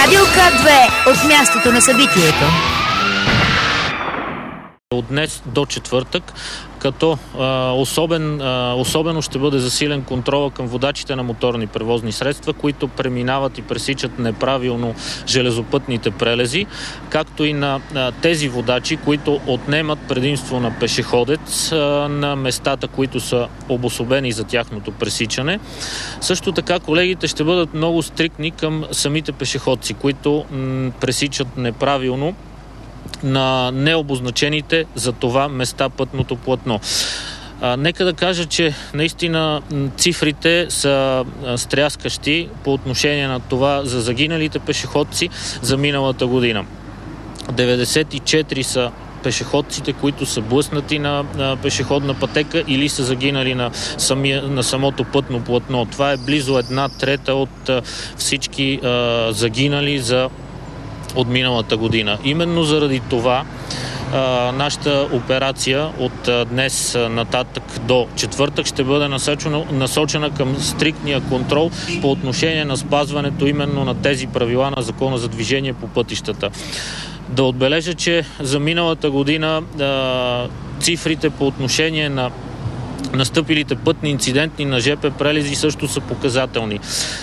Радио К2 от мястото на събитието. От днес до четвъртък, като особено ще бъде засилен контрола към водачите на моторни превозни средства, които преминават и пресичат неправилно железопътните прелези, както и на тези водачи, които отнемат предимство на пешеходец на местата, които са обособени за тяхното пресичане. Също така колегите ще бъдат много стриктни към самите пешеходци, които пресичат неправилно на необозначените за това места пътното платно. Нека да кажа, че наистина цифрите са стряскащи по отношение на това за загиналите пешеходци за миналата година. 94 са пешеходците, които са блъснати на пешеходна пътека или са загинали на самото пътно платно. Това е близо 1/3 от всички загинали от миналата година. Именно заради това нашата операция от днес нататък до четвъртък ще бъде насочена към стриктния контрол по отношение на спазването именно на тези правила на Закона за движение по пътищата. Да отбележа, че за миналата година цифрите по отношение на настъпилите пътни инциденти на ЖП прелези също са показателни.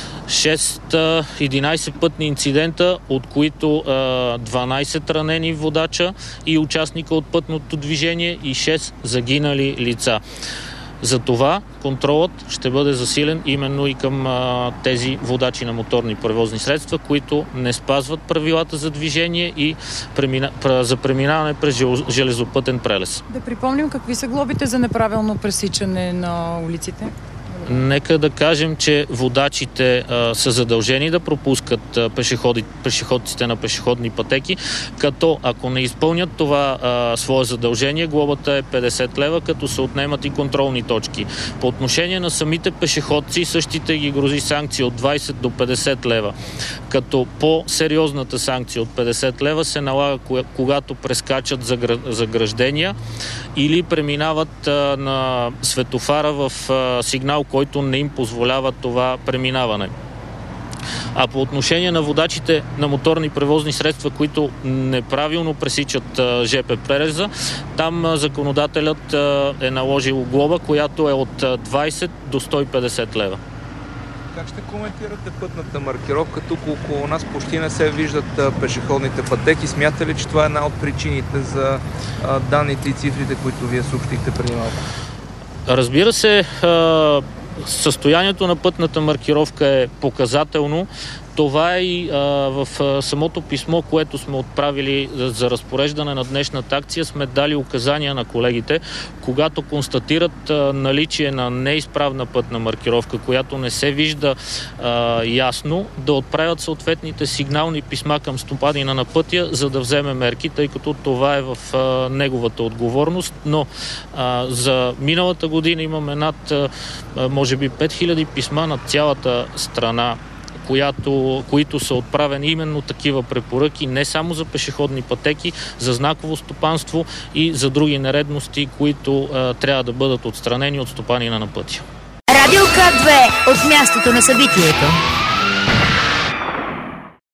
11 пътни инцидента, от които 12 ранени водача и участника от пътното движение и 6 загинали лица. Затова контролът ще бъде засилен именно и към тези водачи на моторни превозни средства, които не спазват правилата за движение и за преминаване през железопътен прелез. Да припомним какви са глобите за неправилно пресичане на улиците? Нека да кажем, че водачите са задължени да пропускат пешеходците на пешеходни пътеки, като ако не изпълнят това свое задължение, глобата е 50 лева, като се отнемат и контролни точки. По отношение на самите пешеходци, същите ги грози санкции от 20 до 50 лева, като по-сериозната санкция от 50 лева се налага, когато прескачат заграждения или преминават на светофара в сигнал, който не им позволява това преминаване. А по отношение на водачите на моторни превозни средства, които неправилно пресичат ЖП прелеза, там законодателят е наложил глоба, която е от 20 до 150 лева. Как ще коментирате пътната маркировка? Тук около нас почти не се виждат пешеходните пътеки. Смята ли, че това е една от причините за данните и цифрите, които вие съобщихте преди малко? Разбира се, състоянието на пътната маркировка е показателно. Това е и в самото писмо, което сме отправили за разпореждане на днешната акция, сме дали указания на колегите, когато констатират наличие на неизправна пътна маркировка, която не се вижда ясно, да отправят съответните сигнални писма към стопанина на пътя, за да вземе мерки, тъй като това е в неговата отговорност. Но за миналата година имаме над може би 5000 писма на цялата страна, които са отправени именно такива препоръки, не само за пешеходни пътеки, за знаково стопанство и за други нередности, които трябва да бъдат отстранени от стопанина на пътя. Радио К2 от мястото на събитието.